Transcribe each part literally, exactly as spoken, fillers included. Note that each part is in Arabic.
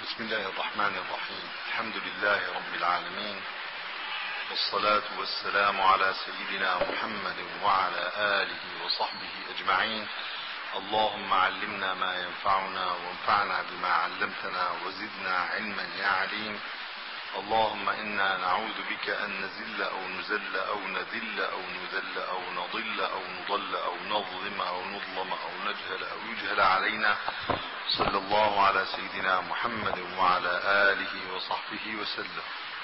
بسم الله الرحمن الرحيم. الحمد لله رب العالمين، والصلاة والسلام على سيدنا محمد وعلى آله وصحبه أجمعين. اللهم علمنا ما ينفعنا وانفعنا بما علمتنا وزدنا علما يا عليم. اللهم إنا نعوذ بك أن نزل أو نزل أو نذل أو نذل أو نضل أو نضل أو نظلم أو نظلم أو نجهل أو يجهل علينا. صلى الله على سيدنا محمد وعلى آله وصحبه وسلم.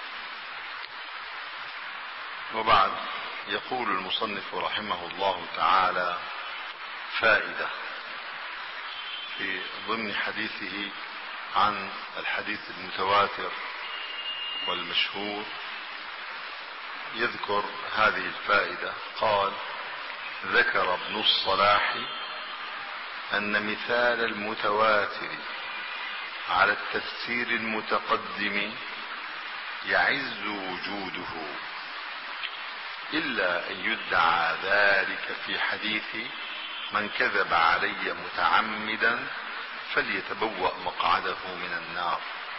وبعد، يقول المصنف رحمه الله تعالى فائدة في ضمن حديثه عن الحديث المتواتر والمشهور، يذكر هذه الفائدة. قال: ذكر ابن الصلاح أن مثال المتواتر على التفسير المتقدم يعز وجوده، إلا أن يدعى ذلك في حديث من كذب علي متعمدا فليتبوأ مقعده من النار.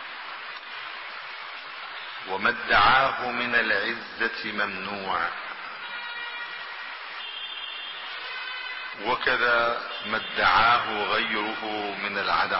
وما ادعاه من العزة ممنوع، وكذا ما ادعاه غيره من العدم،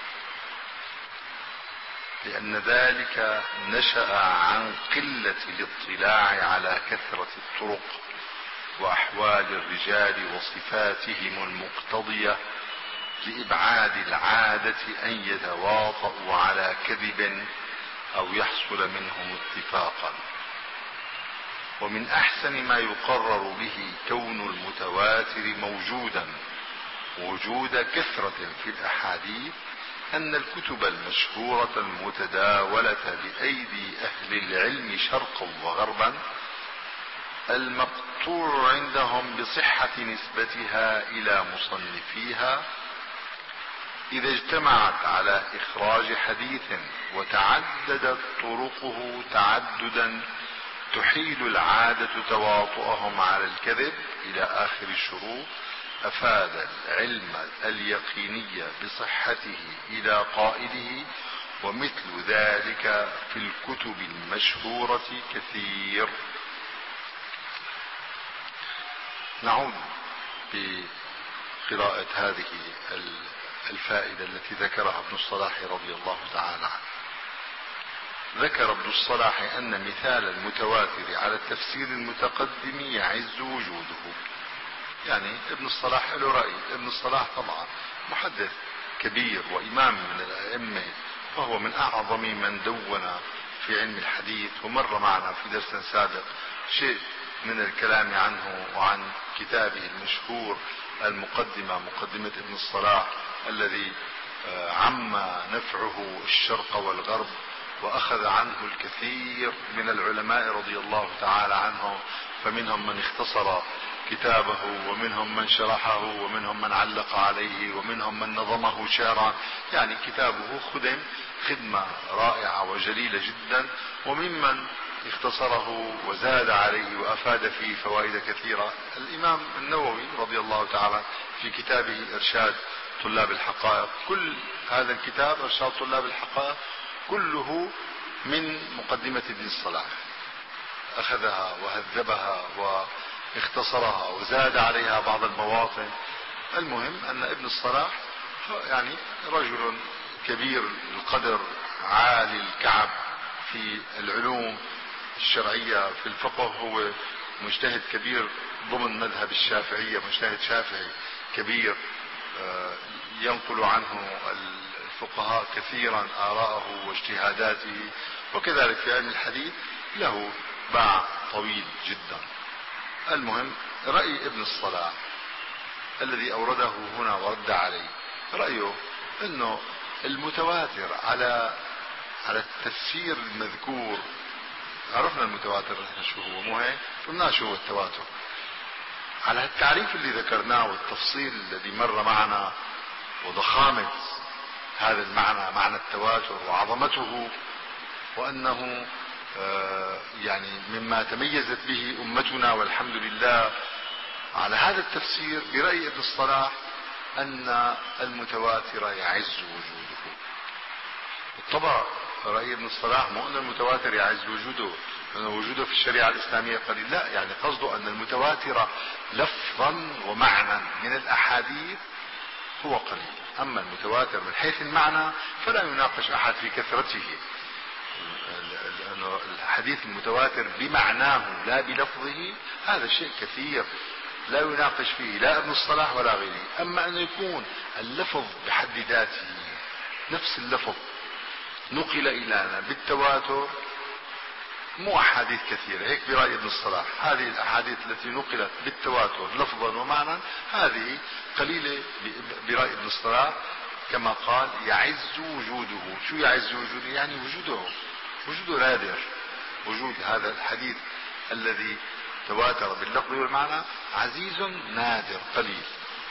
لأن ذلك نشأ عن قلة الاطلاع على كثرة الطرق وأحوال الرجال وصفاتهم المقتضية لإبعاد العادة أن يتواطؤوا على كذب أو يحصل منهم اتفاقا. ومن أحسن ما يقرر به كون المتواتر موجودا وجود كثرة في الأحاديث أن الكتب المشهورة المتداولة بأيدي أهل العلم شرقا وغربا المقطوع عندهم بصحة نسبتها إلى مصنفيها، إذا اجتمعت على إخراج حديث وتعددت طرقه تعددا تحيل العادة تواطؤهم على الكذب إلى آخر الشروط، أفاد العلم اليقيني بصحته إلى قائله. ومثل ذلك في الكتب المشهورة كثير. نعود بقراءة هذه الفائدة التي ذكرها ابن الصلاح رضي الله تعالى عنه. ذكر ابن الصلاح أن مثال المتواتر على التفسير المتقدم يعز وجوده. يعني ابن الصلاح له رأي. ابن الصلاح طبعا محدث كبير وإمام من الأئمة، وهو من أعظم من دون في علم الحديث، ومر معنا في درس سابق شيء من الكلام عنه وعن كتابه المشهور المقدمة، مقدمة ابن الصلاح، الذي عم نفعه الشرق والغرب، وأخذ عنه الكثير من العلماء رضي الله تعالى عنهم، فمنهم من اختصر كتابه، ومنهم من شرحه، ومنهم من علق عليه، ومنهم من نظمه شعرا. يعني كتابه خدم خدمة رائعة وجليلة جدا، وممن اختصره وزاد عليه وأفاد فيه فوائد كثيرة الإمام النووي رضي الله تعالى في كتابه إرشاد طلاب الحقائق. كل هذا الكتاب إرشاد طلاب الحقائق كله من مقدمة ابن الصلاح، أخذها وهذبها واختصرها وزاد عليها بعض المواطن. المهم أن ابن الصلاح يعني رجل كبير القدر، عالي الكعب في العلوم الشرعية، في الفقه هو مجتهد كبير ضمن مذهب الشافعية، مجتهد شافعي كبير، ينقل عنه الفقهاء كثيرا آراءه واجتهاداته. وكذلك في علم الحديث له باع طويل جدا. المهم رأي ابن الصلاح الذي أورده هنا ورد عليه، رأيه أنه المتواتر على على التفسير المذكور. عرفنا المتواتر شو هو، مو هيك؟ قلنا شو هو التواتر على التعريف اللي ذكرناه والتفصيل الذي مر معنا، وضخامة هذا المعنى، معنى التواتر وعظمته، وأنه يعني مما تميزت به أمتنا والحمد لله. على هذا التفسير برأي ابن الصلاح أن المتواتر يعز وجوده. بالطبع رأي ابن الصلاح مو أن المتواتر يعز وجوده، لأن وجوده في الشريعة الإسلامية قليل، لا، يعني قصده أن المتواتر لفظا ومعنى من الأحاديث هو قليل. أما المتواتر من حيث المعنى فلا يناقش أحد في كثرته، لأن الحديث المتواتر بمعناه لا بلفظه هذا شيء كثير لا يناقش فيه لا ابن الصلاح ولا غيره. أما أن يكون اللفظ بحد ذاته نفس اللفظ نقل إلينا بالتواتر، مو أحاديث كثيرة هيك برأي ابن الصلاح. هذه الأحاديث التي نقلت بالتواتر لفظا ومعنى هذه قليلة برأي ابن الصلاح، كما قال يعز وجوده. شو يعز وجوده؟ يعني وجوده وجوده نادر. وجود هذا الحديث الذي تواتر باللفظ والمعنى عزيز نادر قليل.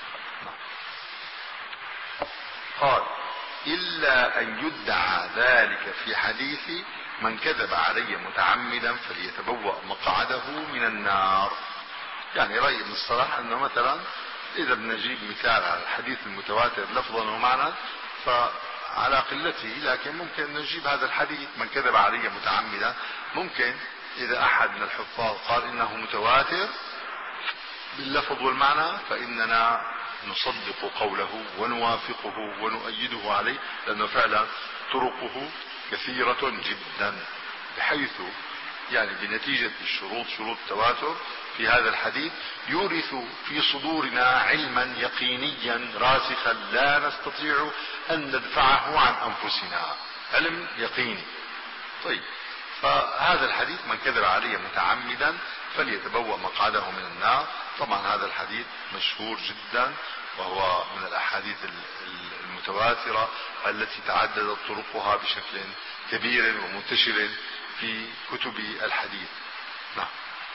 قال إلا أن يدعى ذلك في حديث من كذب علي متعمدا فليتبوأ مقعده من النار. يعني رأي ابن الصلاح أنه مثلا إذا بنجيب مثال على الحديث المتواتر لفظا ومعنى فعلى قلته، لكن ممكن نجيب هذا الحديث من كذب علي متعمدا، ممكن إذا أحد من الحفاظ قال إنه متواتر باللفظ والمعنى فإننا نصدق قوله ونوافقه ونؤيده عليه، لأنه فعلا طرقه كثيرة جدا، بحيث يعني بنتيجة الشروط شروط التواتر في هذا الحديث يورث في صدورنا علما يقينيا راسخا لا نستطيع أن ندفعه عن أنفسنا، علم يقيني. طيب، فهذا الحديث من كذب علي متعمدا فليتبوأ مقعده من النار. طبعا هذا الحديث مشهور جدا، وهو من الأحاديث المتواترة التي تعددت طرقها بشكل كبير ومنتشر في كتب الحديث. نعم.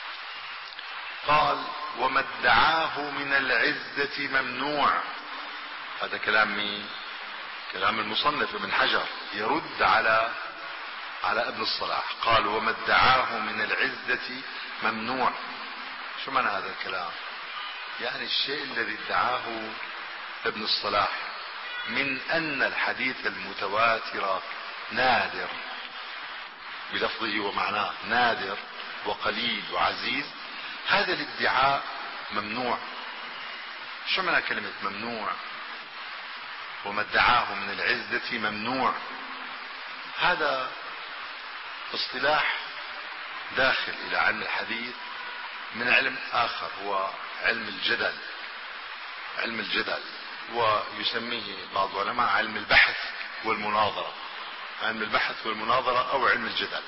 قال وما ادعاه من العزة ممنوع. هذا كلام مين؟ كلام المصنف ابن حجر يرد على على ابن الصلاح. قال وما ادعاه من العزة ممنوع. شو معنى هذا الكلام؟ يعني الشيء الذي ادعاه ابن الصلاح من أن الحديث المتواتر نادر بلفظه ومعناه، نادر وقليل وعزيز، هذا الادعاء ممنوع. شو معنى كلمة ممنوع؟ وما ادعاه من العزة ممنوع، هذا اصطلاح داخل إلى علم الحديث من علم آخر هو علم الجدل. علم الجدل ويسميه بعض العلماء علم البحث والمناظرة. علم البحث والمناظرة أو علم الجدل.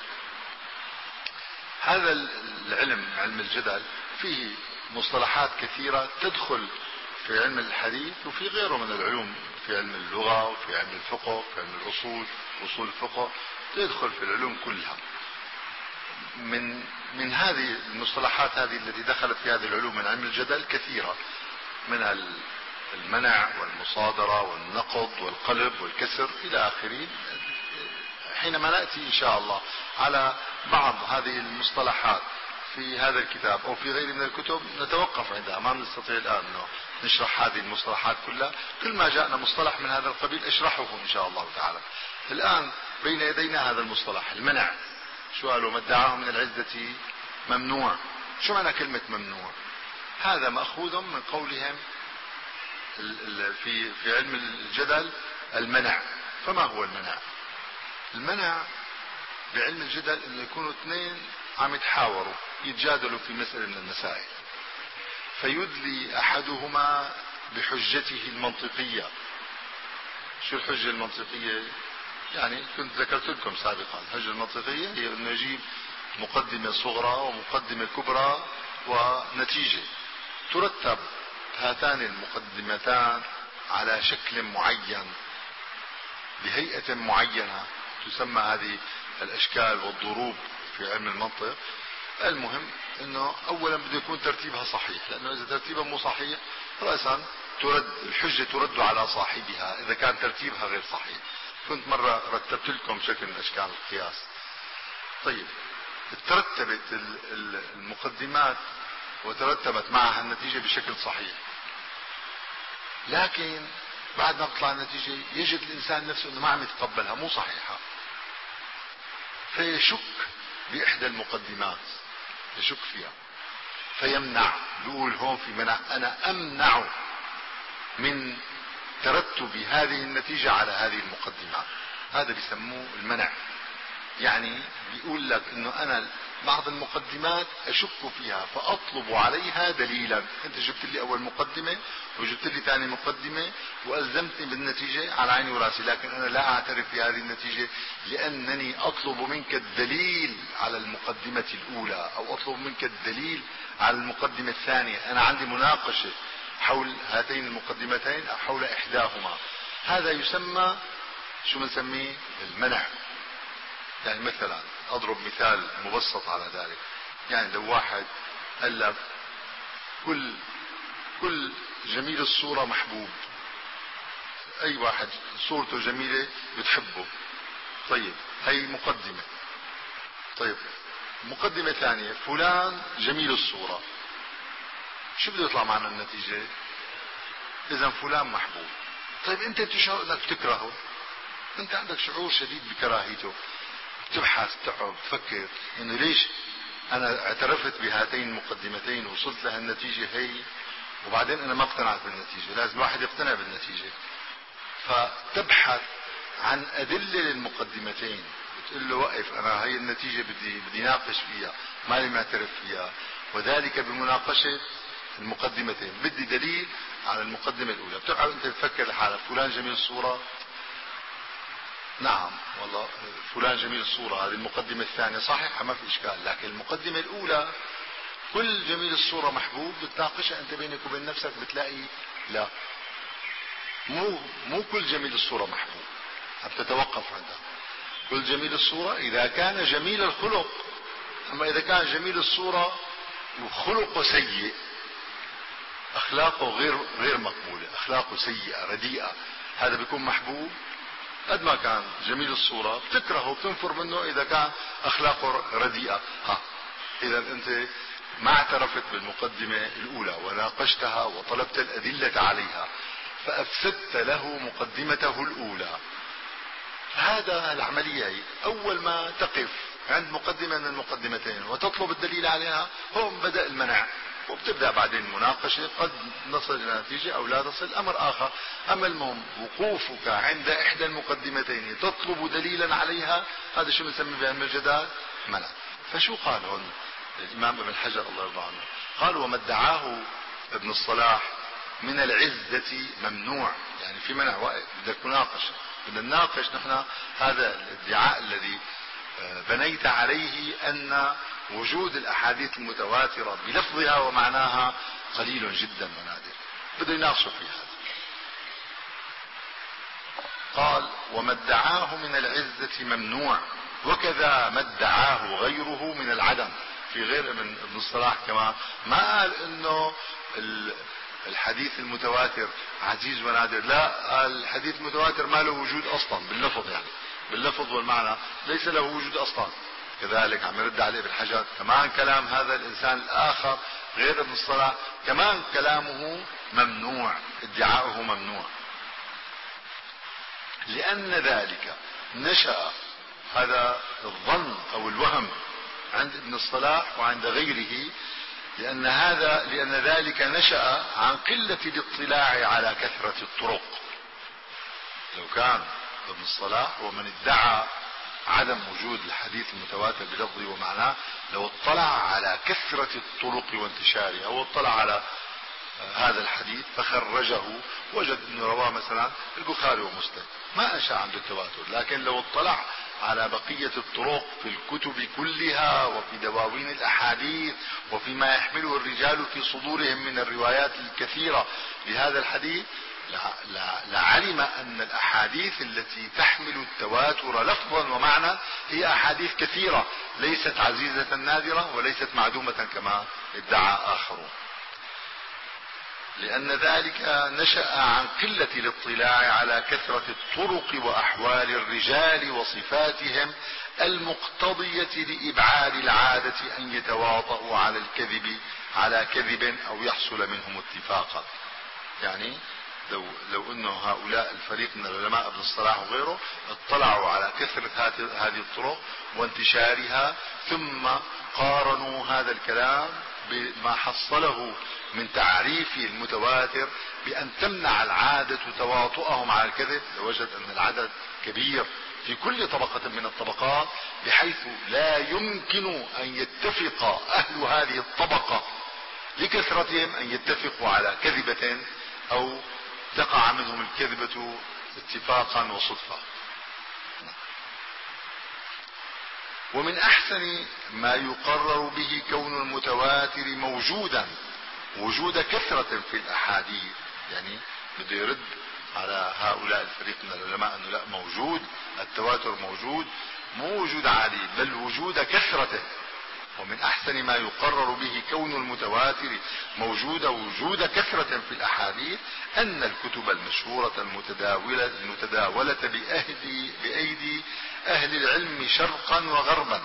هذا العلم علم الجدل فيه مصطلحات كثيرة تدخل في علم الحديث وفي غيره من العلوم، في علم اللغة وفي علم الفقه في علم الأصول أصول الفقه، تدخل في العلوم كلها. من من هذه المصطلحات هذه التي دخلت في هذه العلوم من علم الجدل كثيرة، من المنع والمصادرة والنقض والقلب والكسر إلى آخره. حينما نأتي إن شاء الله على بعض هذه المصطلحات في هذا الكتاب أو في غيره من الكتب نتوقف عندها، ما نستطيع الآن أنه نشرح هذه المصطلحات كلها. كل ما جاءنا مصطلح من هذا القبيل اشرحه إن شاء الله تعالى. الآن بين يدينا هذا المصطلح المنع. شو قالوا؟ ما ادعاه من العزة ممنوع. شو معنى كلمة ممنوع؟ هذا مأخوذ من قولهم في في علم الجدل المنع. فما هو المنع؟ المنع بعلم الجدل انه يكونوا اثنين عم يتحاوروا يتجادلوا في مسألة من المسائل، فيدلي احدهما بحجته المنطقية. شو الحجة المنطقية؟ يعني كنت ذكرت لكم سابقا الحجة المنطقية هي انه يجيب مقدمة صغرى ومقدمة كبرى ونتيجة، ترتب هاتان المقدمتان على شكل معين بهيئة معينة تسمى هذه الاشكال والضروب في علم المنطق. المهم انه اولا بده يكون ترتيبها صحيح، لانه اذا ترتيبها مو صحيح رأسا ترد الحجة ترد على صاحبها اذا كان ترتيبها غير صحيح. كنت مرة رتبت لكم شكل من اشكال القياس. طيب، ترتبت المقدمات وترتبت معها النتيجة بشكل صحيح، لكن بعد ما بتطلع النتيجة يجد الإنسان نفسه أنه ما عم يتقبلها، مو صحيحة، فيشك بإحدى المقدمات، يشك فيها فيمنع، بيقول هون في منع، أنا أمنع من ترتب هذه النتيجة على هذه المقدمات. هذا بيسموه المنع. يعني بيقول لك انه انا بعض المقدمات اشك فيها فاطلب عليها دليلا. انت جبت لي اول مقدمة وجبت لي ثاني مقدمة والزمتني بالنتيجة على عيني وراسي، لكن انا لا اعترف بهذه النتيجة لانني اطلب منك الدليل على المقدمة الاولى او اطلب منك الدليل على المقدمة الثانية. انا عندي مناقشة حول هاتين المقدمتين او حول احداهما. هذا يسمى شو بنسميه؟ المنع. يعني مثلا اضرب مثال مبسط على ذلك. يعني لو واحد قال لك كل كل جميل الصورة محبوب، اي واحد صورته جميلة بتحبه، طيب هي مقدمة. طيب مقدمة ثانية، فلان جميل الصورة، شو بده يطلع معنا النتيجة؟ اذا فلان محبوب. طيب انت تشعر انك تكرهه، انت عندك شعور شديد بكراهيته، تبحث تقعد تفكر انه ليش انا اعترفت بهاتين المقدمتين وصلت لها النتيجة هي، وبعدين انا ما اقتنعت بالنتيجة. لازم الواحد يقتنع بالنتيجة، فتبحث عن ادلة للمقدمتين، بتقول له وقف، انا هي النتيجة بدي بدي ناقش فيها، مالي معترف فيها، وذلك بمناقشة المقدمتين. بدي دليل على المقدمة الاولى. بتقعد انت تفكر لحالك فلان جميل الصورة، نعم والله فلان جميل الصورة، هذه المقدمة الثانية صحيحة ما في إشكال، لكن المقدمة الأولى كل جميل الصورة محبوب، بتناقشها أنت بينك وبين نفسك بتلاقي لا، مو مو كل جميل الصورة محبوب، بتتوقف عندها. كل جميل الصورة إذا كان جميل الخلق، أما إذا كان جميل الصورة وخلقه سيء، أخلاقه غير غير مقبولة، أخلاقه سيئة رديئة، هذا بيكون محبوب. قد ما كان جميل الصورة بتكرهه بتنفر منه إذا كان أخلاقه رديئة. ها إذا أنت ما اعترفت بالمقدمة الأولى وناقشتها وطلبت الأدلة عليها، فأفسدت له مقدمته الأولى. هذا العملية هي. أول ما تقف عند مقدمة من المقدمتين وتطلب الدليل عليها، هون بدأ المنع، وبتبدأ بعدين المناقشة، قد نصل إلى نتيجة أو لا تصل، أمر آخر. أما المهم وقوفك عند إحدى المقدمتين تطلب دليلا عليها، هذا شو بنسمي بعلم الجدال؟ منع. فشو قال هون الإمام ابن حجر الله يرضى عنه؟ قال وما ادعاه ابن الصلاح من العزة ممنوع. يعني في منع، بدك تناقش، بدنا نناقش نحن هذا الادعاء الذي بنيت عليه أن وجود الأحاديث المتواترة بلفظها ومعناها قليل جدا ونادر، بده يناقشوا في هذا. قال وما ادعاه من العزة ممنوع، وكذا ما ادعاه غيره من العدم. في غير من ابن الصلاح كمان ما قال انه الحديث المتواتر عزيز ونادر، لا، الحديث المتواتر ما له وجود اصلا باللفظ، يعني باللفظ والمعنى ليس له وجود اصلا. كذلك عم يرد عليه ابن حجر كمان كلام هذا الانسان الاخر غير ابن الصلاح، كمان كلامه ممنوع، ادعاؤه ممنوع، لان ذلك نشأ، هذا الظن او الوهم عند ابن الصلاح وعند غيره، لأن هذا لأن ذلك نشأ عن قلة الاطلاع على كثرة الطرق. لو كان ابن الصلاح ومن ادعى عدم وجود الحديث المتواتر بلفظه ومعناه، لو اطلع على كثرة الطرق وانتشارها، واطلع على هذا الحديث فخرجه، وجد انه رواه مثلا البخاري ومسلم، ما انشا عنده التواتر. لكن لو اطلع على بقية الطرق في الكتب كلها وفي دواوين الاحاديث وفيما يحمله الرجال في صدورهم من الروايات الكثيرة لهذا الحديث، لعلم ان الاحاديث التي تحمل التواتر لفظا ومعنى هي احاديث كثيرة، ليست عزيزة نادرة وليست معدومة كما ادعى اخرون. لأن ذلك نشأ عن قلة الاطلاع على كثرة الطرق وأحوال الرجال وصفاتهم المقتضية لإبعاد العادة أن يتواطؤوا على الكذب على كذب أو يحصل منهم اتفاقا. يعني لو لو انه هؤلاء الفريق من العلماء ابن الصلاح وغيره اطلعوا على كثرة هذه الطرق وانتشارها، ثم قارنوا هذا الكلام بما حصله من تعريف المتواتر بأن تمنع العادة تواطؤهم على الكذب، لوجد أن العدد كبير في كل طبقة من الطبقات، بحيث لا يمكن أن يتفق أهل هذه الطبقة لكثرتهم أن يتفقوا على كذبة أو تقع منهم الكذبة اتفاقا وصدفة. ومن أحسن ما يقرر به كون المتواتر موجودا وجود كثرة في الأحاديث، يعني بده يرد على هؤلاء الفريق من العلماء أنه لا، موجود التواتر، موجود مو وجود عادي بل وجود كثرته. ومن أحسن ما يقرر به كون المتواتر موجود وجود كثرة في الأحاديث أن الكتب المشهورة المتداولة, المتداولة بأهدي بأيدي أهل العلم شرقا وغربا،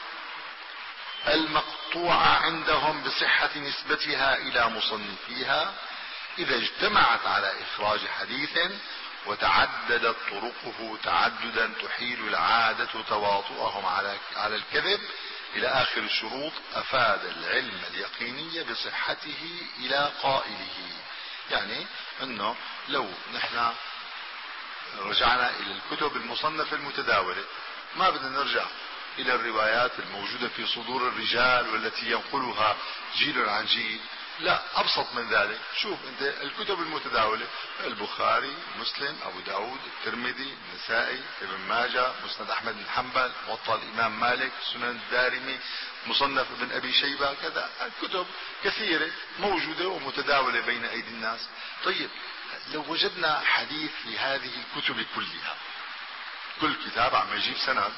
المقطوعة عندهم بصحة نسبتها إلى مصنفيها، إذا اجتمعت على إخراج حديث وتعددت طرقه تعددا تحيل العادة تواطؤهم على على الكذب إلى آخر الشروط، أفاد العلم اليقيني بصحته إلى قائله. يعني أنه لو نحن رجعنا إلى الكتب المصنفة المتداولة، ما بدنا نرجع إلى الروايات الموجودة في صدور الرجال والتي ينقلها جيل عن جيل، لا، أبسط من ذلك. شوف أنت الكتب المتداولة: البخاري، مسلم، أبو داود، الترمذي، النسائي، ابن ماجه، مسند أحمد بن حنبل، موطأ الإمام مالك، سنن الدارمي، مصنف ابن أبي شيبة، كذا الكتب كثيرة موجودة ومتداولة بين أيدي الناس. طيب لو وجدنا حديث في هذه الكتب كلها، كل كتاب عم يجيب سند،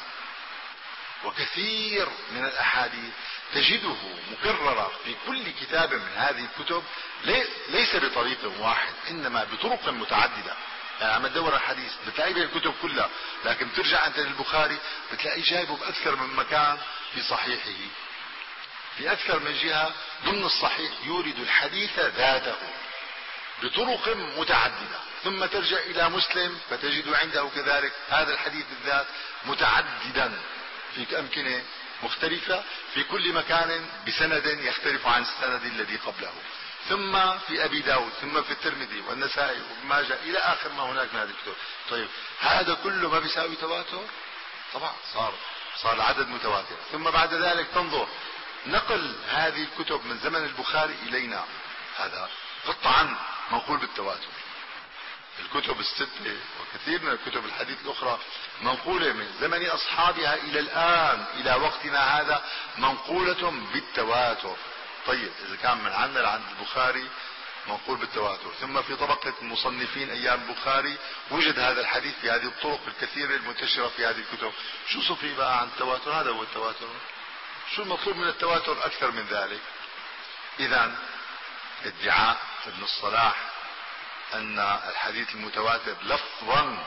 وكثير من الأحاديث تجده مكررة في كل كتاب من هذه الكتب، ليس بطريق واحد إنما بطرق متعددة. يعني عم تدور الحديث بتلاقيه بالكتب كلها، لكن بترجع أنت للبخاري بتلاقيه جايبه بأكثر من مكان في صحيحه، في أكثر من جهة ضمن الصحيح يورد الحديث ذاته بطرق متعددة. ثم ترجع إلى مسلم فتجد عنده كذلك هذا الحديث الذات متعددا في أمكنة مختلفة في كل مكان بسند يختلف عن السند الذي قبله. ثم في أبي داود، ثم في الترمذي والنسائي وابن ماجه إلى آخر ما هناك من هذه الكتب. طيب هذا كله ما بيساوي تواتر؟ طبعا صار صار العدد متواتر. ثم بعد ذلك تنظر نقل هذه الكتب من زمن البخاري إلينا، هذا قطعا منقول بالتواتر. الكتب الستة وكثير من الكتب الحديث الأخرى منقولة من زمن أصحابها إلى الآن إلى وقتنا هذا منقولة بالتواتر. طيب إذا كان من عندنا عند البخاري منقول بالتواتر، ثم في طبقة المصنفين أيام البخاري وجد هذا الحديث في هذه الطرق الكثيرة المنتشرة في هذه الكتب، شو صفي بقى عن التواتر؟ هذا هو التواتر. شو المطلوب من التواتر أكثر من ذلك؟ إذن ادعاء ابن الصلاح أن الحديث المتواتر لفظا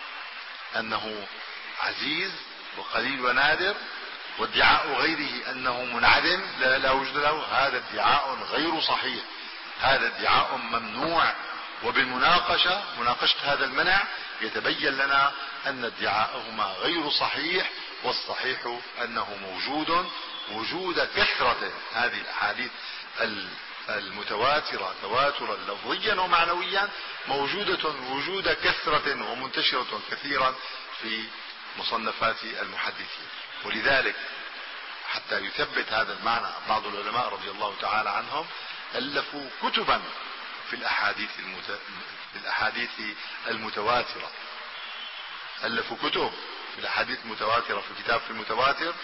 أنه عزيز وقليل ونادر، وادعاء غيره أنه منعدم لا, لا وجود له، هذا ادعاء غير صحيح، هذا ادعاء ممنوع. وبالمناقشة مناقشة هذا المنع يتبين لنا أن ادعاءهما غير صحيح، والصحيح أنه موجود وجود كثرة هذه الأحاديث المتواترة تواترا لفظيا ومعنويا موجودة وجود كثرة ومنتشرة كثيرا في مصنفات المحدثين. ولذلك حتى يثبت هذا المعنى بعض العلماء رضي الله تعالى عنهم ألفوا كتبا في الأحاديث, المت... في الأحاديث المتواترة، ألفوا كتب في الأحاديث المتواترة. في كتاب في المتواتر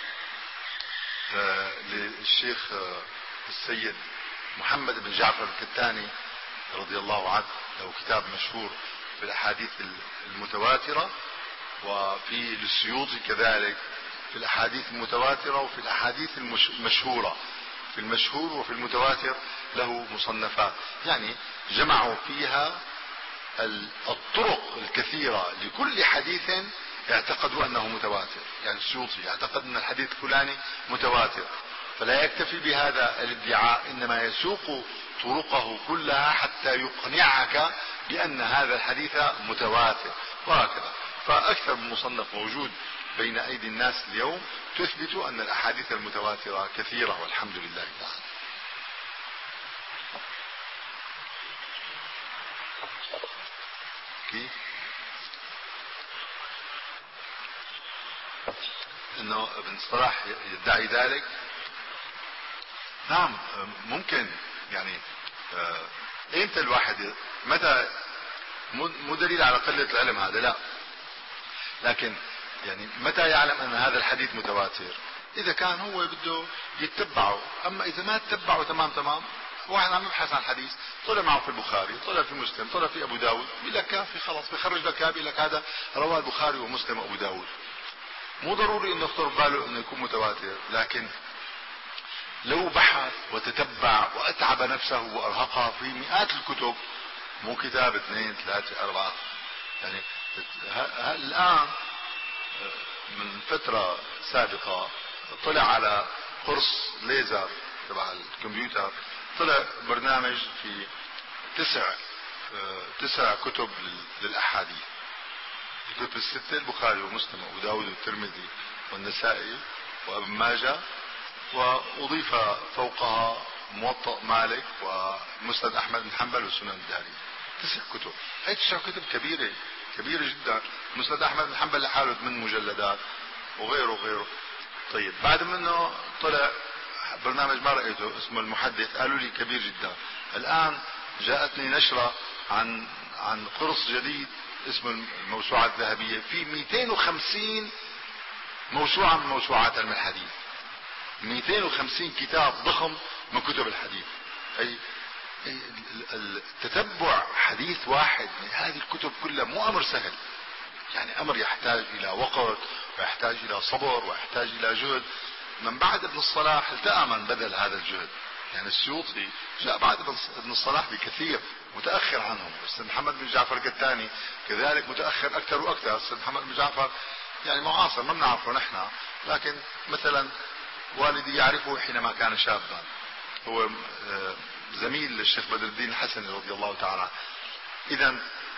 آه للشيخ آه السيد محمد بن جعفر الكتاني رضي الله عنه، له كتاب مشهور في الأحاديث المتواترة، وفي للسيوطي كذلك في الأحاديث المتواترة وفي الأحاديث المشهورة، في المشهور وفي المتواتر له مصنفات، يعني جمعوا فيها الطرق الكثيرة لكل حديث اعتقدوا أنه متواتر. يعني السيوطي يعتقد أن الحديث الفلاني متواتر، فلا يكتفي بهذا الادعاء، إنما يسوق طرقه كلها حتى يقنعك بأن هذا الحديث متواتر، وهكذا. فأكثر من مصنف موجود بين أيدي الناس اليوم تثبت أن الأحاديث المتواترة كثيرة، والحمد لله تعالى. كيف؟ انه ابن صلاح يدعي ذلك؟ نعم ممكن. يعني امتى الواحد، متى؟ مو دليل على قلة العلم هذا، لا، لكن يعني متى يعلم ان هذا الحديث متواتر؟ اذا كان هو بده يتبعه. اما اذا ما تتبعه تمام تمام، واحد عم يبحث عن حديث طلع معه في البخاري، طلع في مسلم، طلع في ابو داود، بيقول لك كافي خلاص، بيخرج لك بيقول لك هذا رواه البخاري ومسلم وابو داود. مو ضروري انه يخطر بباله انه يكون متواتر، لكن لو بحث وتتبع واتعب نفسه وارهقها في مئات الكتب، مو كتاب اثنين ثلاثة اربعة. يعني الان من فترة سابقة طلع على قرص ليزر تبع الكمبيوتر، طلع برنامج في تسع تسع كتب للاحاديث، الكتب الستة، البخاري ومسلم وابو داود والترمذي والنسائي وابن ماجه، واضيف فوقها موطأ مالك ومسند احمد بن حنبل وسنن الدارمي. تسع كتب، هي تسع كتب كبيرة كبيرة جدا. مسند احمد بن حنبل لحاله ثمان مجلدات وغيره وغيره. طيب بعد منه طلع برنامج ما رأيته اسمه المحدث، قالوا لي كبير جدا. الان جاءتني نشرة عن عن قرص جديد اسمه الموسوعة الذهبية، في مئتين وخمسين موسوعة من موسوعات علم الحديث، مئتين وخمسين كتاب ضخم من كتب الحديث. اي التتبع حديث واحد من هذه الكتب كلها مو امر سهل، يعني امر يحتاج الى وقت ويحتاج الى صبر ويحتاج الى جهد. من بعد ابن الصلاح التقى من بذل هذا الجهد، يعني السيوطي جاء بعد ابن الصلاح بكثير، متأخر عنهم. السيد محمد بن جعفر الكتاني كذلك متأخر أكثر وأكثر. السيد محمد بن جعفر يعني معاصر ما بنعرفه نحن، لكن مثلا والدي يعرفه حينما كان شابا، هو زميل للشيخ بدر الدين الحسني رضي الله تعالى عنه. إذا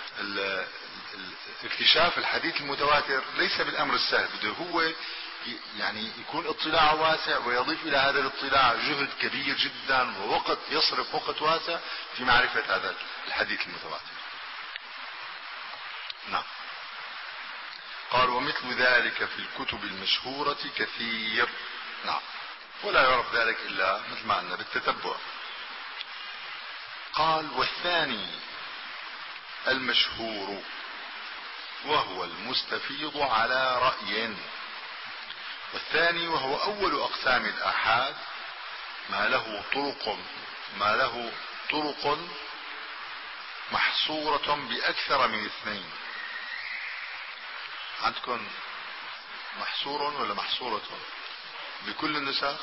اكتشاف الحديث المتواتر ليس بالأمر السهل، بده هو يعني يكون اطلاع واسع، ويضيف الى هذا الاطلاع جهد كبير جدا ووقت، يصرف وقت واسع في معرفة هذا الحديث المتواتر. نعم. قال ومثل ذلك في الكتب المشهورة كثير. نعم. ولا يعرف ذلك الا مثل ما قلنا بالتتبع. قال والثاني المشهور وهو المستفيض على رأي. والثاني وهو اول اقسام الاحاد ما له طرق ما له طرق محصورة باكثر من اثنين. عندكم محصور ولا محصورة؟ بكل النسخ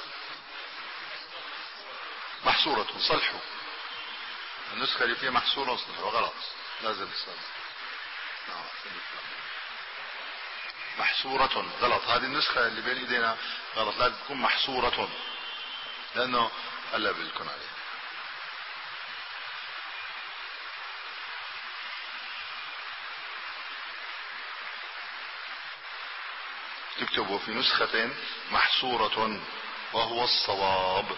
محصورة. صلحوا النسخة اللي فيها محصورة صلحوا، غلط لازم تصلح. محصورة غلط، هذه النسخة اللي بين ايدينا غلط، لازم تكون محصورة لانه هلا بلكم عليه. تكتبوا في نسخة محصورة وهو الصواب.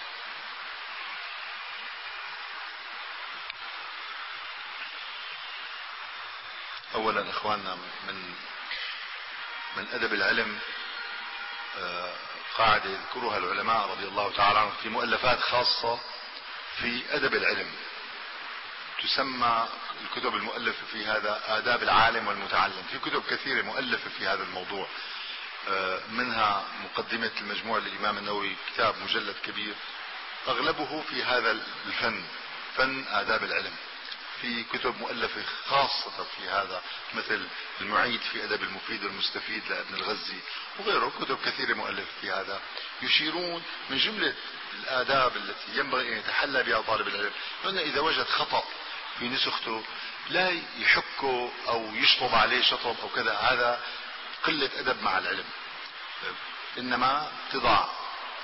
اولا اخواننا من من ادب العلم قاعدة يذكرها العلماء رضي الله تعالى عنهم في مؤلفات خاصة في ادب العلم، تسمى الكتب المؤلفة في هذا آداب العالم والمتعلم. في كتب كثيرة مؤلفة في هذا الموضوع، منها مقدمة المجموع للإمام النووي، كتاب مجلد كبير أغلبه في هذا الفن، فن آداب العلم. في كتب مؤلفة خاصة في هذا مثل المعيد في أدب المفيد والمستفيد لابن الغزي وغيره، كتب كثيرة مؤلفة في هذا، يشيرون من جملة الآداب التي ينبغي أن يتحلى بها طالب العلم، لأنه إذا وجد خطأ في نسخته لا يحكه أو يشطب عليه شطب أو كذا، هذا قلة أدب مع العلم. إنما تضع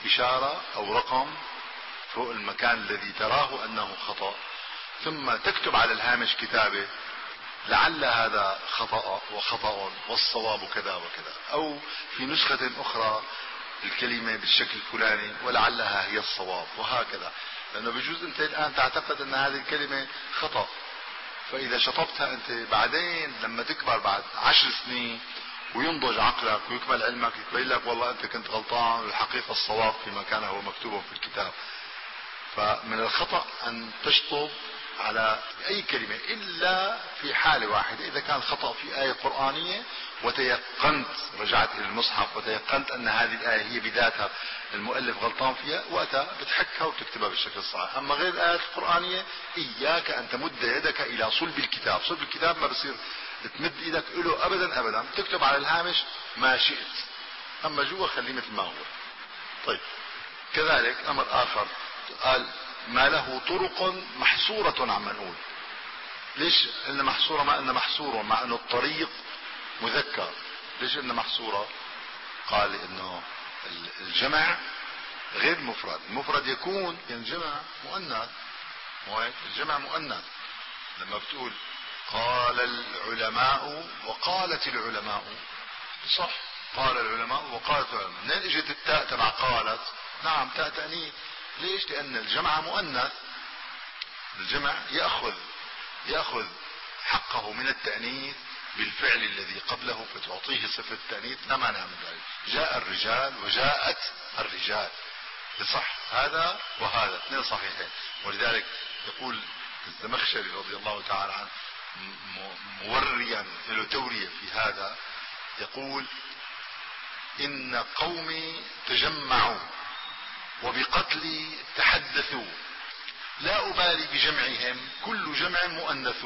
إشارة أو رقم فوق المكان الذي تراه أنه خطأ، ثم تكتب على الهامش كتابة لعل هذا خطأ وخطأ والصواب كذا وكذا، أو في نسخة أخرى الكلمة بالشكل الفلاني ولعلها هي الصواب، وهكذا. لأنه بجوز أنت الآن تعتقد أن هذه الكلمة خطأ، فإذا شطبتها أنت بعدين لما تكبر بعد عشر سنين وينضج عقلك ويكمل علمك يتبين لك والله أنت كنت غلطان والحقيقة الصواب فيما كان هو مكتوب في الكتاب. فمن الخطأ أن تشطب على أي كلمة إلا في حالة واحدة، إذا كان خطأ في آية قرآنية وتيقنت، رجعت إلى المصحف وتيقنت أن هذه الآية هي بذاتها المؤلف غلطان فيها، وقتها بتحكها وتكتبها بالشكل الصحيح. أما غير الآيات القرآنية إياك أن تمد يدك إلى صلب الكتاب. صلب الكتاب ما بصير تمد إيدك له أبدا أبدا، تكتب على الهامش ما شئت، أما جوا خليه مثل ما هو. طيب كذلك أمر آخر قال ما له طرق محصورة عم نقول. ليش قلنا محصورة ما قلنا محصورة مع أنه الطريق مذكر؟ ليش قلنا محصورة؟ قال إنه الجمع غير مفرد. المفرد يكون الجمع مؤنث، الجمع مؤنث. لما بتقول قال العلماء وقالت العلماء، صح، قال العلماء وقالت العلماء. منين اجت التاء تبع قالت؟ نعم تاء تأنيث. ليش؟ لأن الجمع مؤنث. الجمع يأخذ يأخذ حقه من التأنيث بالفعل الذي قبله فتعطيه صفة التأنيث. لا مانع من ذلك. جاء الرجال وجاءت الرجال، يصح هذا وهذا اثنين صحيحين. ولذلك يقول الزمخشري رضي الله تعالى عنه موريا له تورية في هذا، يقول إن قومي تجمعوا وبقتلي تحدثوا، لا أبالي بجمعهم كل جمع مؤنث.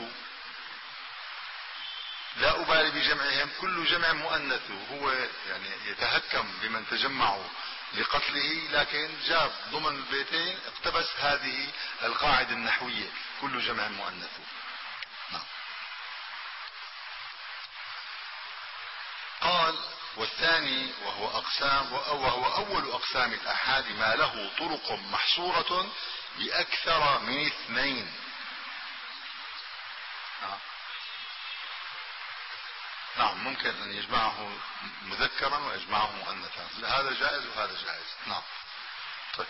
لا أبالي بجمعهم كل جمع مؤنث. هو يعني يتهكم بمن تجمعوا لقتله، لكن جاب ضمن البيتين اقتبس هذه القاعدة النحوية كل جمع مؤنث. نعم. قال والثاني وهو أقسام وهو أول أقسام الآحاد ما له طرق محصورة بأكثر من اثنين. نعم ممكن أن يجمعه مذكرا ويجمعه مؤنثا، هذا جائز وهذا جائز. نعم. طيب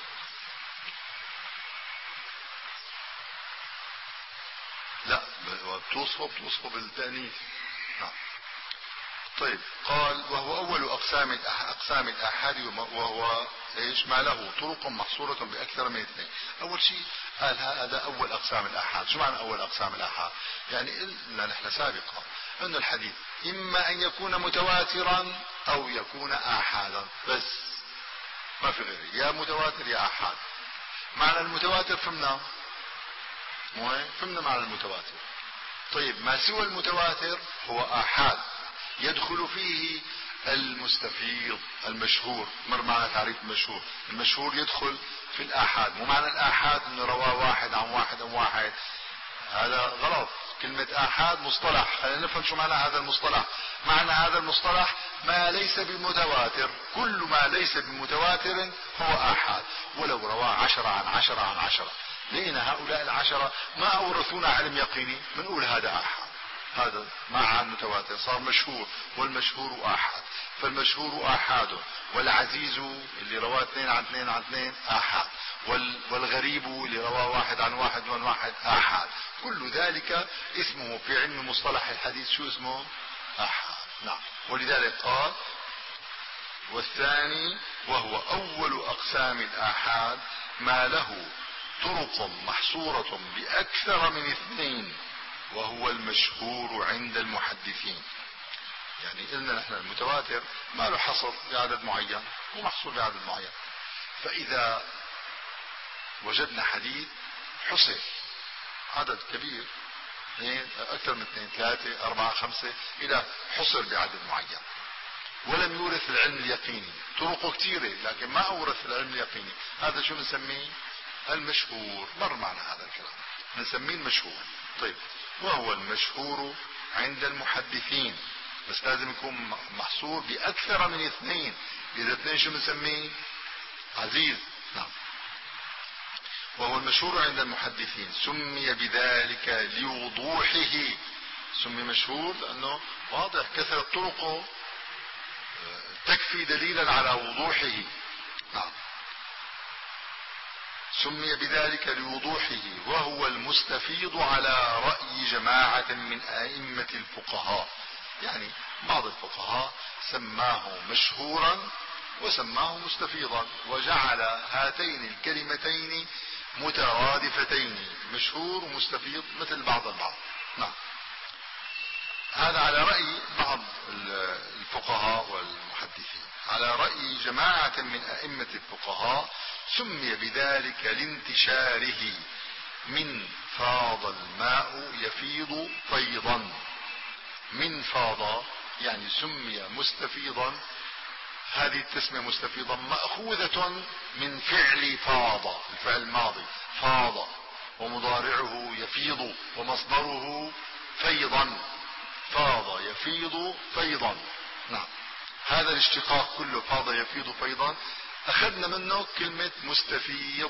لا بتوصفه بتوصفه بالتأنيث. نعم. طيب قال وهو أول أقسام أقسام الآحاد وهو إيش؟ ما له طرق محصورة بأكثر من اثنين. أول شيء قال هذا أول أقسام الآحاد. شو معنى أول أقسام الآحاد؟ يعني قلنا نحن سابقا أن الحديث إما أن يكون متواترا أو يكون آحادا، بس ما في غيره، يا متواتر يا آحاد. معنى المتواتر فهمنا، مو فهمنا معنى المتواتر. طيب ما سوى المتواتر هو آحاد، يدخل فيه المستفيض المشهور. مر معنا تعريف المشهور. المشهور يدخل في الآحاد. مو معنى الآحاد انه رواه واحد عن واحد عن واحد، هذا غلط. كلمة آحاد مصطلح، خلينا نفهم شو معنى هذا المصطلح. معنى هذا المصطلح ما ليس بمتواتر، كل ما ليس بمتواتر هو آحاد، ولو رواه عشرة عن عشرة عن عشرة. لقينا هؤلاء العشرة ما أورثونا علم يقيني بنقول هذا آحاد، هذا مع المتواتر صار مشهور، والمشهور آحاد. فالمشهور آحاد، والعزيز اللي رواه اثنين عن اثنين عن اثنين آحاد، والغريب اللي رواه واحد عن واحد عن واحد آحاد. كل ذلك اسمه في علم مصطلح الحديث شو اسمه؟ آحاد. نعم. ولذلك قال والثاني وهو أول أقسام الآحاد ما له طرق محصورة بأكثر من اثنين وهو المشهور عند المحدثين. يعني قلنا نحن المتواتر ما له حصر بعدد معين، هو محصور بعدد معين. فإذا وجدنا حديث حصر عدد كبير، اثنين أكثر من اثنين ثلاثة أربعة خمسة إلى حصر بعدد معين، ولم يورث العلم اليقيني، طرقه كثيرة لكن ما أورث العلم اليقيني، هذا شو نسميه؟ المشهور. مر معنا هذا الكلام، نسميه المشهور. طيب وهو المشهور عند المحدثين، بس لازم يكون محصور بأكثر من اثنين. إذا اثنين شو نسميه؟ عزيز. نعم. وهو المشهور عند المحدثين، سمي بذلك لوضوحه. سمي مشهور لأنه واضح، كثرة طرقه تكفي دليلا على وضوحه. نعم. سمي بذلك لوضوحه، وهو المستفيض على رأي جماعة من أئمة الفقهاء. يعني بعض الفقهاء سماه مشهورا وسماه مستفيضا، وجعل هاتين الكلمتين مترادفتين، مشهور ومستفيض مثل بعض البعض. نعم. هذا على رأي بعض الفقهاء والمحدثين. على رأي جماعة من أئمة الفقهاء سمي بذلك لانتشاره، من فاض الماء يفيض فيضا. من فاض يعني سمي مستفيضا. هذه التسمية مستفيضا مأخوذة من فعل فاض، الفعل الماضي فاض، ومضارعه يفيض، ومصدره فيضا. فاض يفيض فيضا. نعم. هذا الاشتقاق كله فاض يفيض فيضا اخذنا منه كلمة مستفيض.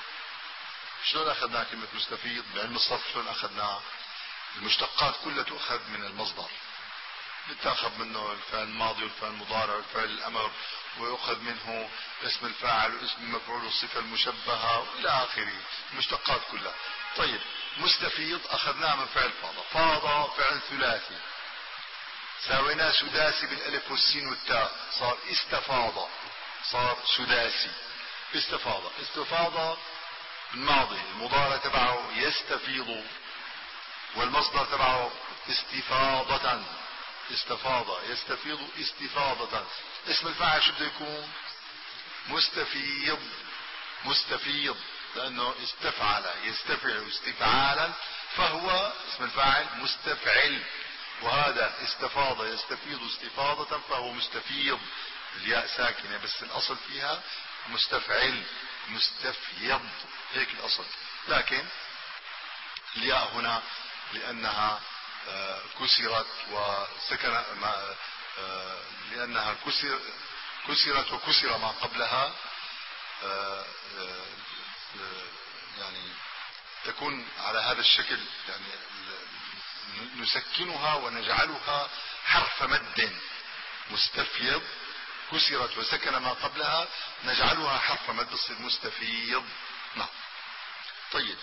شلون اخذنا كلمة مستفيض بعلم الصرف؟ شلون اخذناها؟ المشتقات كلها تؤخذ من المصدر، يتاخذ منه الفعل الماضي والفعل المضارع والفعل الامر، ويؤخذ منه اسم الفاعل واسم المفعول والصفة المشبهة والى اخره، المشتقات كلها. طيب مستفيض اخذناه من فعل فاض. فاض فعل ثلاثي، ساويناه سداسي بالالف والسين والتاء، صار استفاض، صار سداسي. استفاض استفاض الماضي، المضارع تبعه يستفيض، والمصدر تبعه استفاضة. استفاض يستفيض استفاضة. اسم الفاعل شو بده يكون؟ مستفيض. مستفيض لأنه استفعل يستفعل استفعالا، فهو اسم الفاعل مستفعل. وهذا استفاض يستفيض استفاضة فهو مستفيض، الياء ساكنة بس الأصل فيها مستفعل مستفيض، هيك الأصل. لكن الياء هنا لأنها كسرت وسكن ما لأنها كسر كسرت وكسر ما قبلها، يعني تكون على هذا الشكل، يعني نسكنها ونجعلها حرف مد. مستفيض كسرت وسكن ما قبلها، نجعلها حرف مد تصير مستفيض. نعم. طيب.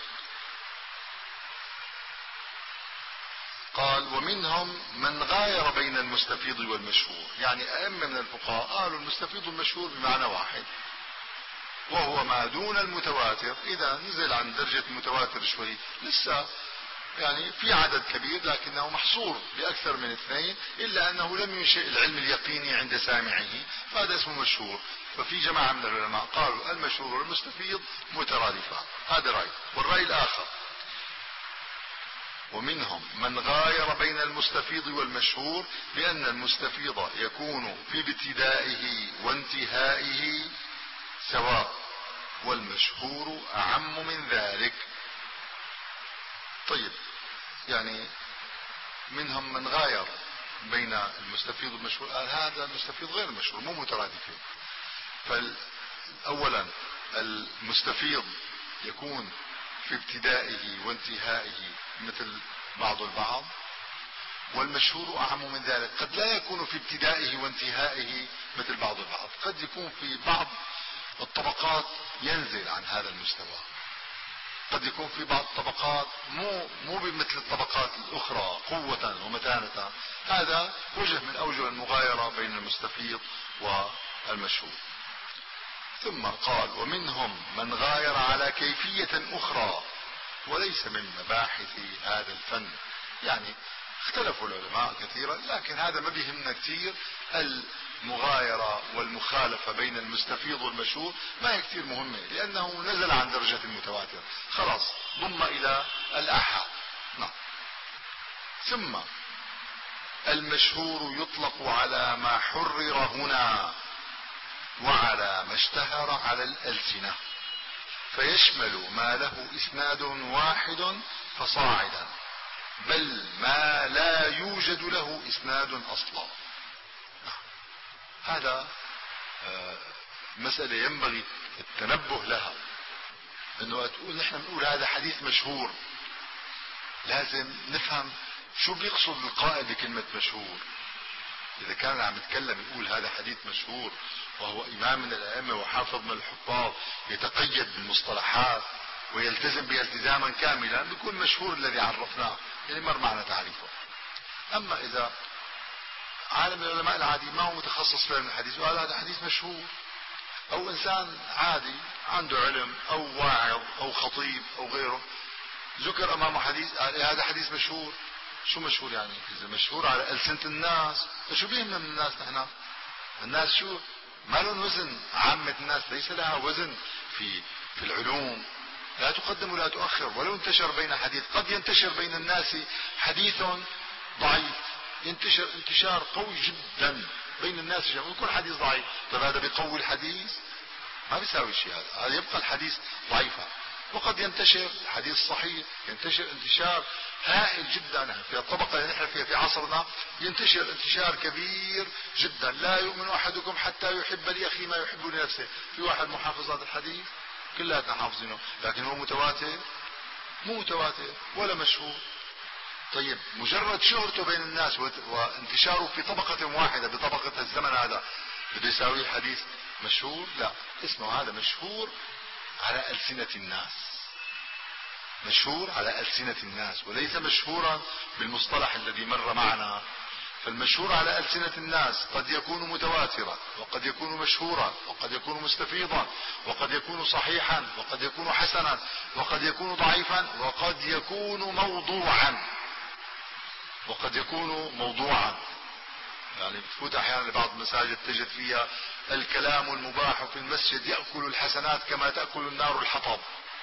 قال ومنهم من غاير بين المستفيض والمشهور. يعني أئمة من الفقهاء قالوا المستفيض والمشهور بمعنى واحد، وهو ما دون المتواتر. إذا نزل عن درجة المتواتر شوي لسه يعني في عدد كبير، لكنه محصور بأكثر من اثنين، إلا أنه لم ينشئ العلم اليقيني عند سامعه، فهذا اسمه مشهور. ففي جماعة من العلماء قالوا المشهور والمستفيض مترادفان. هذا رأي. والرأي الآخر ومنهم من غاير بين المستفيض والمشهور بأن المستفيض يكون في ابتدائه وانتهائه سواء، والمشهور أعم من ذلك. طيب، يعني منهم من غاير بين المستفيض والمشهور، قال هذا المستفيض غير المشهور، مو مترادفين. فأولا المستفيض يكون في ابتدائه وانتهائه مثل بعض البعض، والمشهور أعم من ذلك. قد لا يكون في ابتدائه وانتهائه مثل بعض البعض، قد يكون في بعض الطبقات ينزل عن هذا المستوى، قد يكون في بعض الطبقات مو مو بمثل الطبقات الأخرى قوة ومتانة. هذا وجه من أوجه المغايرة بين المستفيض والمشهور. ثم قال ومنهم من غاير على كيفية أخرى وليس من مباحث هذا الفن. يعني اختلفوا العلماء كثيرا، لكن هذا ما بيهمنا كثير. المغايرة والمخالفة بين المستفيض والمشهور ما هي كثير مهمة، لأنه نزل عن درجة المتواتر، خلاص ضم إلى الآحاد. نعم. ثم المشهور يطلق على ما حرر هنا وعلى ما اشتهر على الألسنة، فيشمل ما له إسناد واحد فصاعدا، بل ما لا يوجد له إسناد أصلا. هذا مسألة ينبغي التنبه لها، انه تقول نحن بنقول هذا حديث مشهور، لازم نفهم شو بيقصد القائل بكلمة مشهور. اذا كان عم يتكلم يقول هذا حديث مشهور وهو امام من الائمة وحافظ من الحفاظ يتقيد بالمصطلحات ويلتزم بها التزاما كاملا، بيكون مشهور الذي عرفناه يعني مر معنا تعريفه. اما اذا عالم من العلماء العادي ما هو متخصص في علم الحديث وقال هذا حديث مشهور، او انسان عادي عنده علم او واعظ او خطيب او غيره ذكر امامه حديث قال هذا حديث مشهور، شو مشهور يعني؟ اذا مشهور على ألسنة الناس فشو بيهمنا من الناس؟ نحن الناس شو ما لهم وزن؟ عامة الناس ليس لها وزن في في العلوم، لا تقدم ولا تؤخر. ولو انتشر بين حديث، قد ينتشر بين الناس حديث ضعيف ينتشر انتشار قوي جدا بين الناس ويكون حديث ضعيف، طيب هذا بيقوي الحديث؟ ما بيساوي شيء، هذا هذا يبقى الحديث ضعيفا. وقد ينتشر الحديث صحيح، ينتشر انتشار هائل جدا في الطبقة اللي نحن فيها في عصرنا، ينتشر انتشار كبير جدا. لا يؤمن احدكم حتى يحب لاخيه ما يحب لنفسه. في واحد محافظ هذا الحديث كلاتنا حافظينه، لكن هو متواتر؟ مو متواتر ولا مشهور. طيب مجرد شهرته بين الناس وانتشاره في طبقة واحدة بطبقة الزمن هذا بده يساوي الحديث مشهور؟ لا، اسمه هذا مشهور على ألسنة الناس، مشهور على ألسنة الناس وليس مشهورا بالمصطلح الذي مر معنا. فالمشهور على ألسنة الناس قد يكون متواترا، وقد يكون مشهورا، وقد يكون مستفيضا، وقد يكون صحيحا، وقد يكون حسنا، وقد يكون ضعيفا، وقد يكون موضوعا، وقد يكون موضوعا. يعني بتفوت احيانا لبعض المساجد تجد فيها الكلام المباح في المسجد يأكل الحسنات كما تأكل النار الحطب.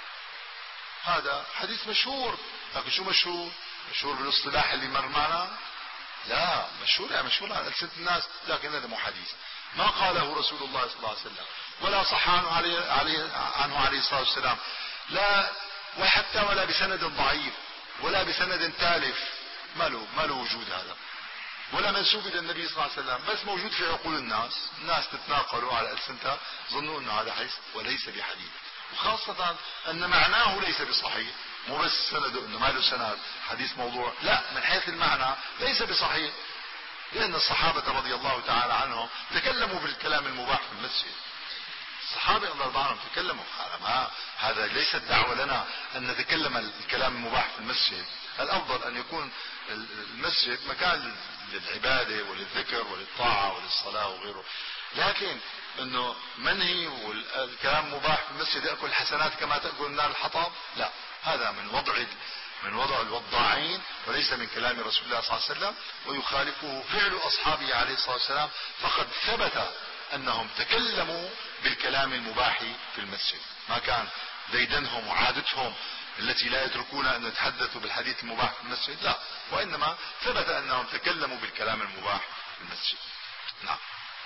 هذا حديث مشهور، لكن شو مشهور؟ مشهور بالاصطلاح اللي مر معنا؟ لا، مشهور يعني مشهور على ألسنة الناس، لكن هذا مو حديث. ما قاله رسول الله صلى الله عليه وسلم، ولا صح عنه عليه, عليه عنه عليه الصلاة والسلام، لا وحتى ولا بسند ضعيف ولا بسند تالف، ما له ما له وجود هذا، ولا منسوب الى النبي صلى الله عليه وسلم، بس موجود في عقول الناس، الناس تتناقلوا على ألسنتها ظنوا انه هذا حديث وليس بحديث. وخاصة ان معناه ليس بصحيح، مو بس سنده انه ما له سند حديث موضوع، لا، من حيث المعنى ليس بصحيح، لان الصحابة رضي الله تعالى عنهم تكلموا بالكلام المباح في المسجد. الصحابة رضي الله عنهم تكلموا، ما هذا ليست دعوة لنا ان نتكلم الكلام المباح في المسجد. الافضل ان يكون المسجد مكان للعبادة وللذكر وللطاعة وللصلاة وغيره، لكن انه منهي والكلام مباح في المسجد يأكل الحسنات كما تأكل النار الحطب، لا، هذا من وضع من وضع الوضاعين وليس من كلام رسول الله صلى الله عليه وسلم، ويخالفه فعل اصحابه عليه الصلاة والسلام، فقد ثبت انهم تكلموا بالكلام المباح في المسجد، ما كان ديدنهم وعادتهم التي لا يتركون ان يتحدثوا بالحديث المباح في المسجد، لا، وانما ثبت انهم تكلموا بالكلام المباح في المسجد. نعم.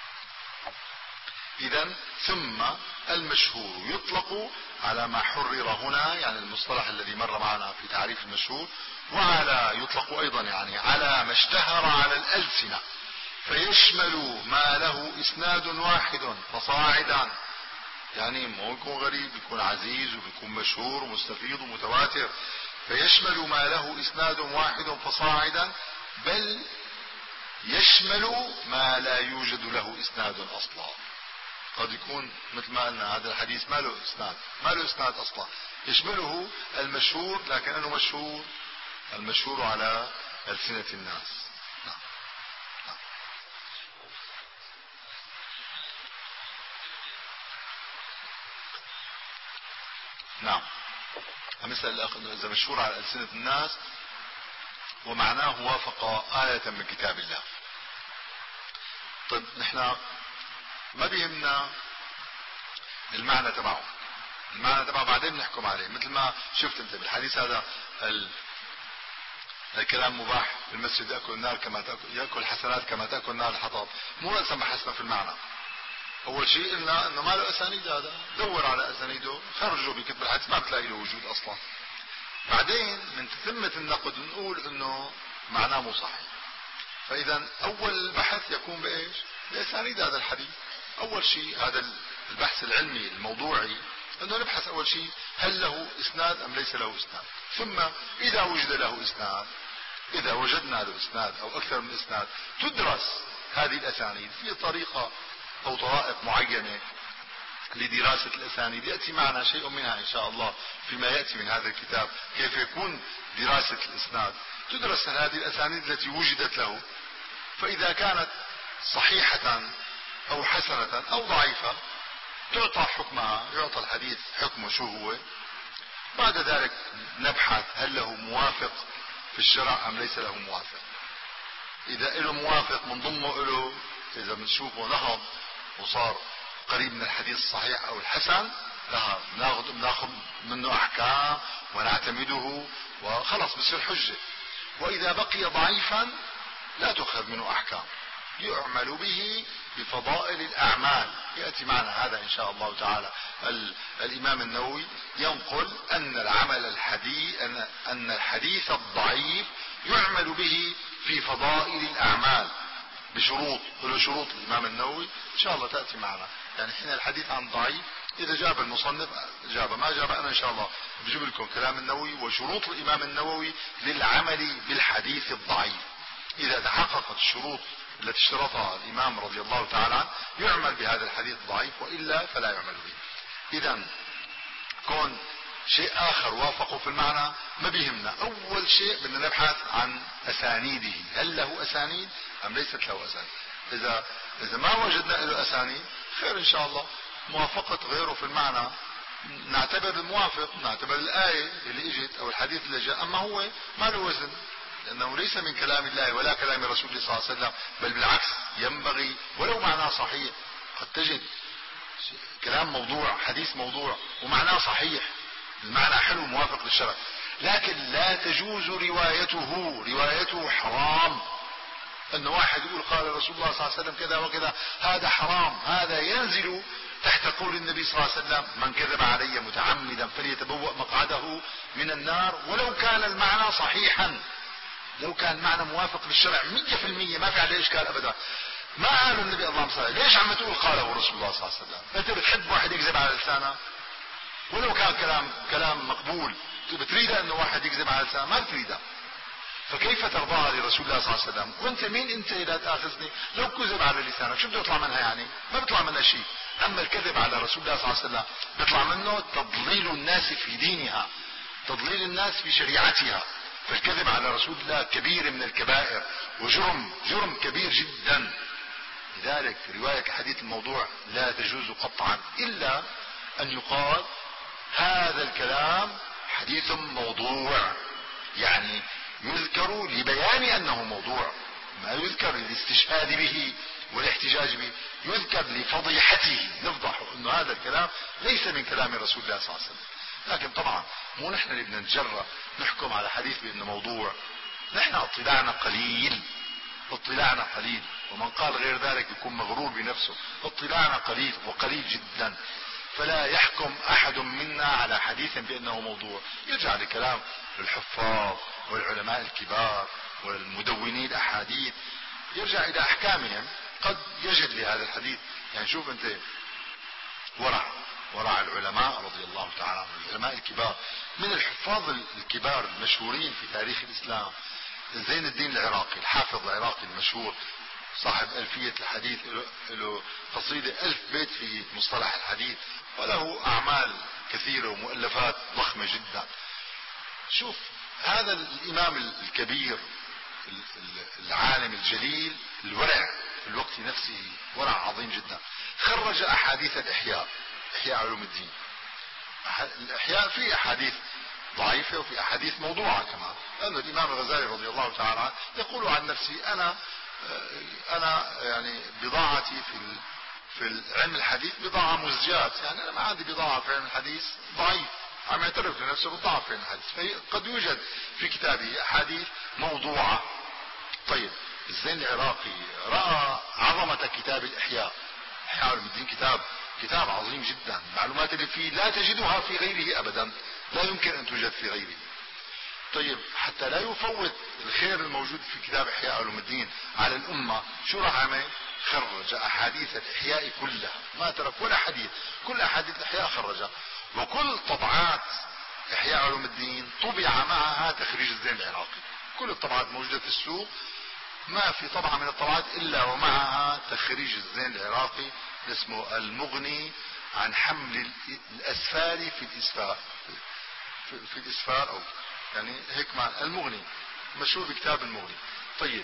اذا ثم المشهور يطلق على ما حرر هنا، يعني المصطلح الذي مر معنا في تعريف المشهور، وعلى يطلق ايضا يعني على ما اشتهر على الألسنة، فيشمل ما له اسناد واحد فصاعدا، يعني مو يكون غريب، يكون عزيز ويكون مشهور ومستفيض ومتواتر، فيشمل ما له اسناد واحد فصاعدا، بل يشمل ما لا يوجد له اسناد اصلا. قد يكون مثل ما قلنا هذا الحديث ما له اسناد، ما له اسناد اصلا، يشمله المشهور، لكن انه مشهور المشهور على ألسنة الناس. نعم. نعم. نعم. مثل الأخ إذا مشهور على ألسنة الناس ومعناه وافق آية من كتاب الله. طيب نحن ما بيهمنا المعنى تبعه، المعنى تبعه بعدين بنحكم عليه، مثل ما شفت انت بالحديث هذا ال... الكلام مباح في المسجد يأكل النار كما تأكل يأكل الحسنات كما تأكل النار الحطب، مو رأسا بحثنا في المعنى. اول شيء قلنا انه ما له اسانيد، هذا دور على اسانيده خرجوا بكتب الحديث ما بتلاقي له وجود اصلا. بعدين من ثمة النقد نقول انه معناه مو صحيح، فاذا اول البحث يكون بايش؟ باسانيد هذا الحديث. اول شيء هذا البحث العلمي الموضوعي أنه نبحث أول شيء هل له إسناد أم ليس له إسناد، ثم إذا وجد له إسناد، إذا وجدنا له إسناد أو أكثر من إسناد، تدرس هذه الأسانيد في طريقة أو طرائق معينة لدراسة الأسانيد يأتي معنا شيء منها إن شاء الله فيما يأتي من هذا الكتاب، كيف يكون دراسة الإسناد. تدرس هذه الأسانيد التي وجدت له، فإذا كانت صحيحة أو حسنة أو ضعيفة تعطى حكمها، يعطى الحديث حكمه شو هو. بعد ذلك نبحث هل له موافق في الشرع أم ليس له موافق. إذا له موافق من ضمه له، إذا بنشوفه نهض وصار قريب من الحديث الصحيح أو الحسن، لها بناخذ بناخذ منه أحكام ونعتمده وخلص بصير حجة. وإذا بقي ضعيفا لا تؤخذ منه أحكام، يعمل به بفضائل الأعمال. يأتي معنا هذا إن شاء الله تعالى. الإمام النووي ينقل أن العمل الحديث أن, أن الحديث الضعيف يعمل به في فضائل الأعمال بشروط. له شروط الإمام النووي إن شاء الله تأتي معنا. يعني حين الحديث عن ضعيف إذا جاب المصنف جاب، ما جاب أنا إن شاء الله بجيب لكم كلام النووي وشروط الإمام النووي للعمل بالحديث الضعيف. إذا تحققت الشروط التي اشترطها الإمام رضي الله تعالى عنه يعمل بهذا الحديث الضعيف، وإلا فلا يعمل به. إذا كون شيء آخر وافقه في المعنى ما بيهمنا. أول شيء بدنا نبحث عن أسانيده، هل له أسانيد أم ليست له أسانيد. إذا إذا ما وجدنا له أسانيد خير إن شاء الله. موافقة غيره في المعنى نعتبر الموافق، نعتبر الآية اللي اجت أو الحديث اللي جاء، أما هو ما له وزن لأنه ليس من كلام الله ولا كلام رسول الله صلى الله عليه وسلم، بل بالعكس ينبغي ولو معناه صحيح. قد تجد كلام موضوع، حديث موضوع ومعناه صحيح، المعنى حلو موافق للشرع، لكن لا تجوز روايته، روايته حرام. أن واحد يقول قال رسول الله صلى الله عليه وسلم كذا وكذا، هذا حرام، هذا ينزل تحت قول النبي صلى الله عليه وسلم من كذب علي متعمدا فليتبوأ مقعده من النار. ولو كان المعنى صحيحا، لو كان المعنى موافق للشرع مية في المية ما في عليه إشكال أبدا. ما قالوا النبي اللهم صل عليه، ليش عم تقول قاله رسول الله صلى الله عليه وسلم؟ أنت بتحب واحد يكذب على لسانه ولو كان كلام كلام مقبول، بتريد أنه واحد يكذب على لسانه؟ ما بتريده. فكيف ترضاها لرسول الله صلى الله عليه وسلم؟ وانت مين انت لا تاخذني؟ لو كذب على لسانك شو بده يطلع منها؟ يعني ما بيطلع منها شيء. اما الكذب على رسول الله صلى الله عليه وسلم بيطلع منه تضليل الناس في دينها، تضليل الناس في شريعتها. فالكذب على رسول الله كبير من الكبائر وجرم جرم كبير جدا. لذلك رواية الحديث الموضوع لا تجوز قطعا، الا ان يقال هذا الكلام حديث موضوع، يعني يذكر لبيان انه موضوع، ما يذكر للاستشهاد به والاحتجاج به، يذكر لفضيحته، نفضح انه هذا الكلام ليس من كلام رسول الله صلى الله عليه وسلم. لكن طبعا مو نحن اللي بدنا نتجرأ نحكم على حديث بانه موضوع، نحن اطلاعنا قليل، اطلاعنا قليل، ومن قال غير ذلك يكون مغرور بنفسه. اطلاعنا قليل وقليل جدا، فلا يحكم احد منا على حديث بانه موضوع. يرجع لكلام الحفاظ والعلماء الكبار والمدونين الاحاديث، يرجع الى احكامهم. قد يجد لهذا الحديث، يعني شوف انت ورع ورع العلماء رضي الله تعالى عنهم، العلماء الكبار من الحفاظ الكبار المشهورين في تاريخ الاسلام، زين الدين العراقي، الحافظ العراقي المشهور صاحب ألفية الحديث، له قصيدة ألف بيت في مصطلح الحديث، وله أعمال كثيرة ومؤلفات ضخمة جدا. شوف هذا الإمام الكبير العالم الجليل الورع في الوقت نفسه، ورع عظيم جدا، خرج أحاديث الإحياء، إحياء علوم الدين. الإحياء فيه أحاديث ضعيفة وفي أحاديث موضوعة كمان، لأن الإمام الغزالي رضي الله تعالى عنه يقول عن نفسي أنا أنا يعني بضاعتي في في علم الحديث بضاعة مزجات، يعني أنا ما عندي بضاعة في علم الحديث ضعيف، عم يعترف لنفسه بالضعف في علم الحديث، فقد يوجد في كتابه أحاديث موضوعة. طيب الزين العراقي رأى عظمة كتاب الإحياء، إحياء علوم الدين كتاب كتاب عظيم جدا، المعلومات اللي فيه لا تجدها في غيره أبدا، لا يمكن أن توجد في غيره. طيب حتى لا يفوت الخير الموجود في كتاب إحياء علوم الدين على الأمة، شو راح عمل؟ خرج أحاديث الإحياء كلها، ما ترك ولا حديث، كل أحاديث الإحياء خرجها. وكل طبعات إحياء علوم الدين طبع معها تخريج الزين العراقي، كل الطبعات موجودة في السوق، ما في طبعة من الطبعات إلا ومعها تخريج الزين العراقي اسمه المغني عن حمل الأسفار في الإسفار، في, في الإسفار، أو يعني هيك مع المغني، مشهور بكتاب المغني. طيب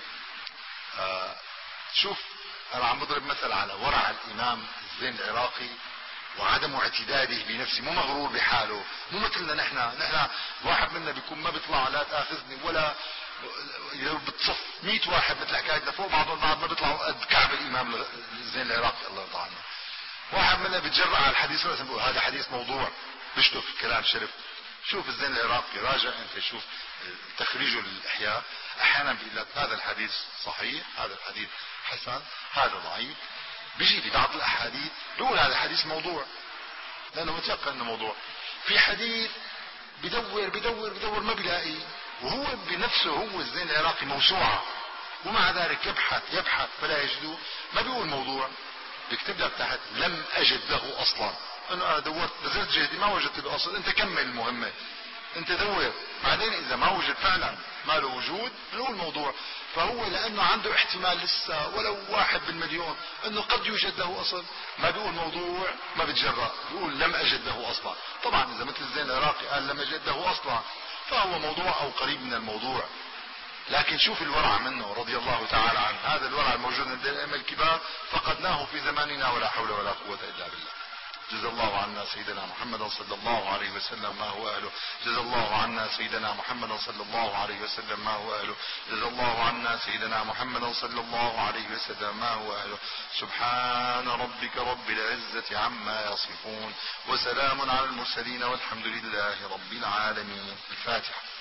آه شوف، أنا عم بضرب مثل على ورع الإمام الزين العراقي وعدم اعتداده بنفسه، مو مغرور بحاله، مو مثلنا نحن. نحن واحد منا بيكون ما بيطلع لا تاخذني ولا بتصف مئة واحد مثل حكايتنا فوق بعضهم بعض ما بيطلعوا قد كعب الامام الزين العراقي الله يرضى عنه. واحد منا بيتجرأ على الحديث ولا بيقول هذا حديث موضوع، بيشتف الكلام شرف. شوف الزين العراقي، راجع انت شوف تخريجه للاحياء، احيانا بيقول لك هذا الحديث صحيح، هذا الحديث حسن، هذا ضعيف. بيجي في بعض الاحاديث بيقول هذا حديث موضوع لانه متيقن انه موضوع. في حديث بدور بدور بدور ما بيلاقي، وهو بنفسه هو الزين العراقي موسوعة، ومع ذلك يبحث يبحث فلا يجده، ما بيقول موضوع، بيكتب لك تحت لم اجد له اصلا، انه انا دورت بذلت جهدي ما وجدت له اصلا. انت كمل المهمة، انت دور، بعدين اذا ما وجد فعلا ما له وجود بنقول موضوع. فهو لانه عنده احتمال لسه ولو واحد بالمليون انه قد يوجد له اصل، ما بيقول موضوع، ما بتجرأ، بيقول لم اجد له اصلا. طبعا اذا مثل الزين العراقي قال لم اجد له اصلا فهو موضوع او قريب من الموضوع. لكن شوف الورع منه رضي الله تعالى عنه، هذا الورع الموجود عند الائمه الكبار فقدناه في زماننا ولا حول ولا قوة الا بالله. جزا الله عنا سيدنا محمد صلى الله عليه وسلم ما هو أهله، جزا الله عنا سيدنا محمد صلى الله عليه وسلم ما هو أهله، جزا الله عنا سيدنا محمد صلى الله عليه وسلم ما هو أهله. سبحان ربك رب العزة عما يصفون، وسلام على المرسلين، والحمد لله رب العالمين. الفاتحة.